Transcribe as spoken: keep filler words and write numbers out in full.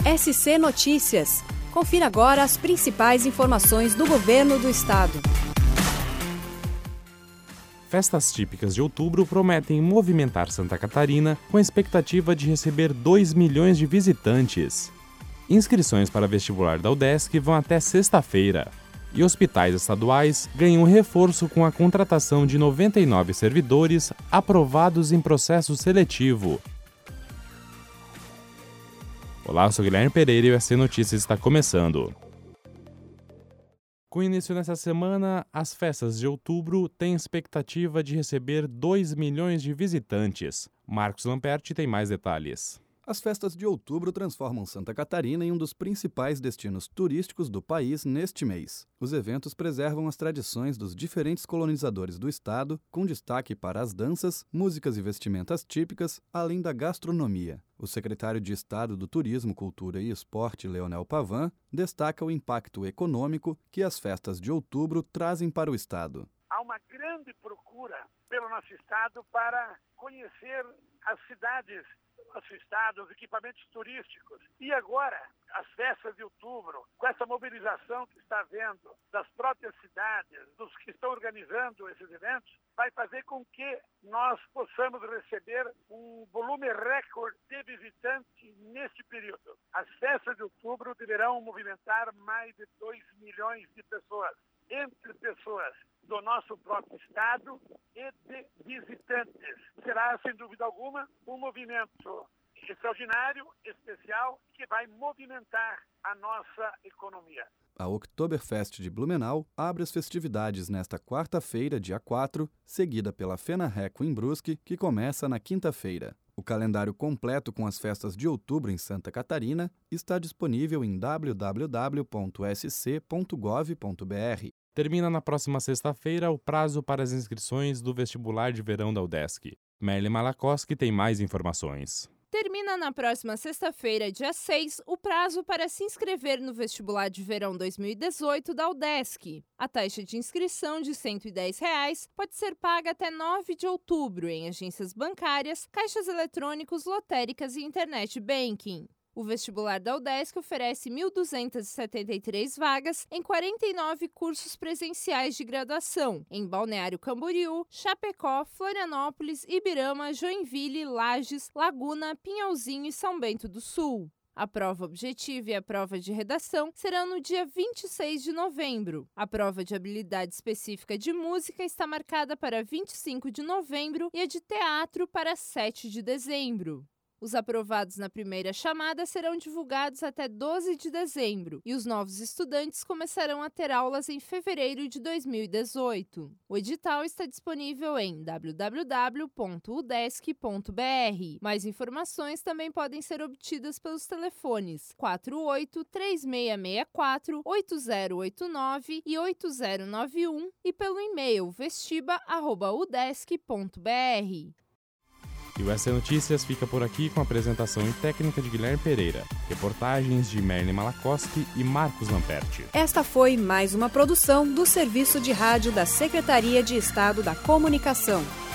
S C Notícias. Confira agora as principais informações do governo do estado. Festas típicas de outubro prometem movimentar Santa Catarina com a expectativa de receber dois milhões de visitantes. Inscrições para vestibular da UDESC vão até sexta-feira. E hospitais estaduais ganham reforço com a contratação de noventa e nove servidores aprovados em processo seletivo. Olá, eu sou Guilherme Pereira e o S C Notícias está começando. Com início nessa semana, as festas de outubro têm expectativa de receber dois milhões de visitantes. Marcos Lamperti tem mais detalhes. As festas de outubro transformam Santa Catarina em um dos principais destinos turísticos do país neste mês. Os eventos preservam as tradições dos diferentes colonizadores do estado, com destaque para as danças, músicas e vestimentas típicas, além da gastronomia. O secretário de Estado do Turismo, Cultura e Esporte, Leonel Pavan, destaca o impacto econômico que as festas de outubro trazem para o estado. Há uma grande procura pelo nosso estado para conhecer as cidades do nosso estado, os equipamentos turísticos. E agora, as festas de outubro, com essa mobilização que está havendo das próprias cidades, dos que estão organizando esses eventos, vai fazer com que nós possamos receber um volume recorde de visitantes neste período. As festas de outubro deverão movimentar mais de dois milhões de pessoas, entre pessoas do nosso próprio estado e de visitantes. Será, sem dúvida alguma, um movimento extraordinário, especial, que vai movimentar a nossa economia. A Oktoberfest de Blumenau abre as festividades nesta quarta-feira, dia quatro, seguida pela FenaReco em Brusque, que começa na quinta-feira. O calendário completo com as festas de outubro em Santa Catarina está disponível em w w w ponto s c ponto gov ponto b r. Termina na próxima sexta-feira o prazo para as inscrições do vestibular de verão da UDESC. Merle Malakoski tem mais informações. Termina na próxima sexta-feira, dia seis, o prazo para se inscrever no vestibular de verão dois mil e dezoito da UDESC. A taxa de inscrição de cento e dez reais pode ser paga até nove de outubro em agências bancárias, caixas eletrônicos, lotéricas e internet banking. O vestibular da UDESC oferece mil duzentas e setenta e três vagas em quarenta e nove cursos presenciais de graduação, em Balneário Camboriú, Chapecó, Florianópolis, Ibirama, Joinville, Lages, Laguna, Pinhalzinho e São Bento do Sul. A prova objetiva e a prova de redação serão no dia vinte e seis de novembro. A prova de habilidade específica de música está marcada para vinte e cinco de novembro e a de teatro para sete de dezembro. Os aprovados na primeira chamada serão divulgados até doze de dezembro e os novos estudantes começarão a ter aulas em fevereiro de dois mil e dezoito. O edital está disponível em w w w ponto udesc ponto b r. Mais informações também podem ser obtidas pelos telefones quatro oito, três seis seis quatro, oito zero oito nove e oito zero nove um e pelo e-mail vestiba arroba udesc ponto b r. E o S C Notícias fica por aqui com a apresentação e técnica de Guilherme Pereira, reportagens de Merle Malakoski e Marcos Lamperti. Esta foi mais uma produção do Serviço de Rádio da Secretaria de Estado da Comunicação.